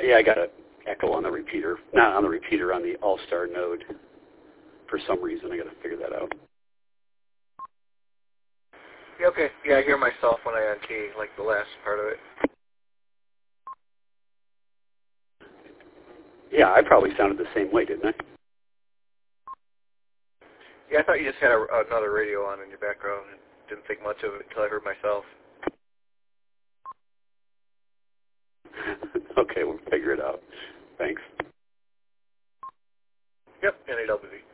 Yeah, I got an echo on the repeater. Not on the repeater, on the All-Star node. For some reason, I got to figure that out. Yeah, okay. Yeah, I hear myself when I unkey, like the last part of it. Yeah, I probably sounded the same way, didn't I? Yeah, I thought you just had another radio on in your background and didn't think much of it until I heard myself. Okay, we'll figure it out. Thanks. Yep, NAWV.